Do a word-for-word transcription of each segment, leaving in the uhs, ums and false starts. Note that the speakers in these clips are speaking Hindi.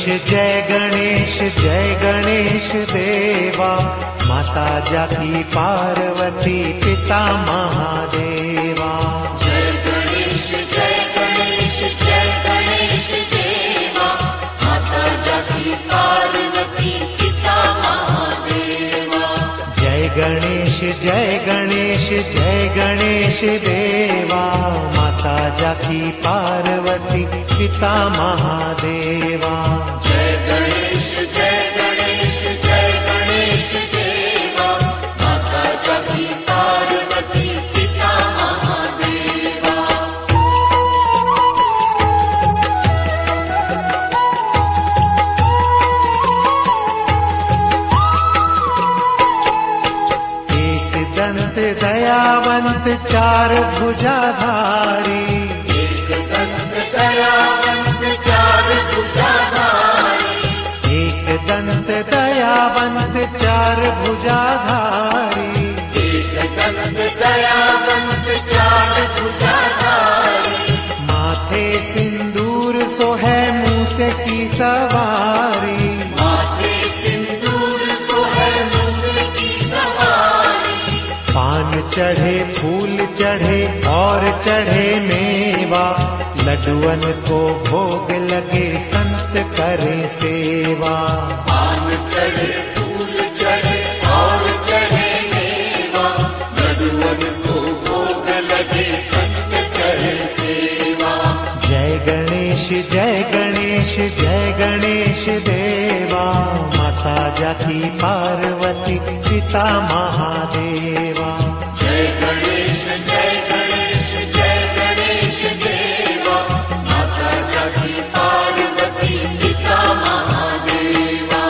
जय गणेश जय गणेश देवा, माता जाकी पार्वती पिता महादेवा। जय गणेश जय गणेश जय गणेश देवा, माता जाकी पार्वती पिता महादेवा। जय गणेश जय गणेश जय गणेश देवा, माता जाकी पार्वती पिता महादेवा। जय गणेश जय गणेश जय गणेश देवा, माता जाकी पार्वती पिता महादेवा। एक दंत दयावंत चार भुजाधारी, एक दंत दयावंत चार भुजाधारी, एक दंत दयावंत चार भुजाधारी। एक दंत दयावंत चार भुजाधारी, माथे सिंदूर सोहे मूस की सवारी, माथे सिंदूर सोहर मूस की सवारी। पान चढ़े फूल चढ़े और चढ़े मेवा, लड्डुअन को भोग लगे संत करे सेवा। पान चढ़े फूल चढ़े और चढ़े मेवा, लड्डुअन को भोग लगे संत करे सेवा। जय गणेश जय गणेश जय गणेश देवा, माता जाकी पार्वती पिता महादेवा। जय गणेश जय गणेश जय गणेश देवा, माता जाकी पार्वती पिता महादेवा।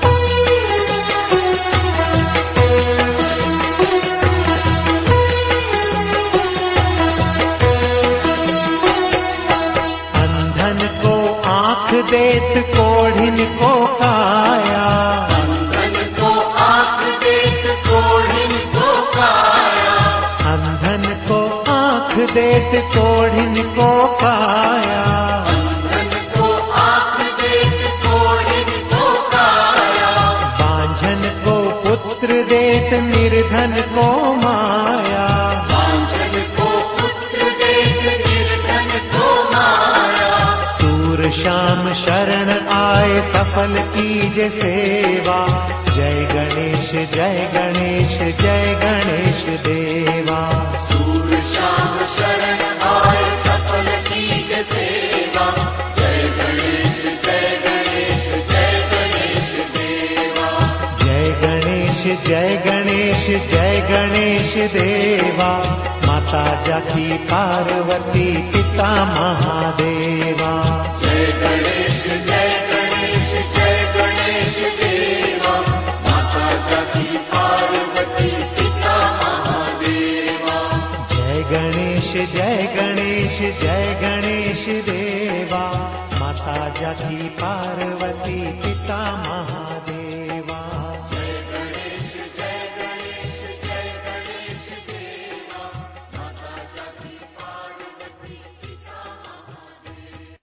अंधन को आँख देत कोढ़िन को काया, अंधन को आँख देख कोढ़िन को काया, अंधन को आँख देत कोढ़िन को काया। अंधन को आँख देख कोढ़िन को काया, बांझन को पुत्र देत निर्धन को माया, बांझन को पुत्र देख निर्धन को माया। सूर श्याम शरण आए सफल कीजे सेवा, जय गणेश जय गणेश जय गणेश देवा। सूर श्याम शरण आए सफल कीज सेवा, जय गणेश जय गणेश जय गणेश देवा। जय गणेश जय गणेश जय गणेश देवा, माता जाकी पार्वती पिता महादेवा। जय गणेश जय गणेश जय गणेश देवा, माता जाकी पार्वती पिता महादेवा। जय गणेश जय गणेश जय गणेश देवा, माता जाकी पार्वती पिता महादेवा।